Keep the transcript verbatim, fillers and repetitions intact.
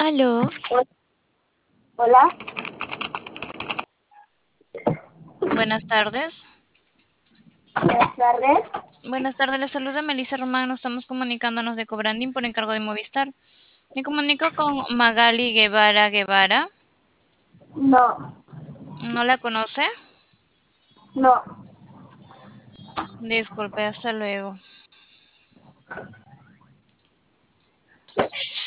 Aló, Hola, buenas tardes. buenas tardes. Buenas tardes, les saluda Melissa Román. Nos estamos comunicándonos de Cobrandín por encargo de Movistar. Me comunico con Magali Guevara Guevara. No, ¿No la conoce? no. Disculpe, hasta luego.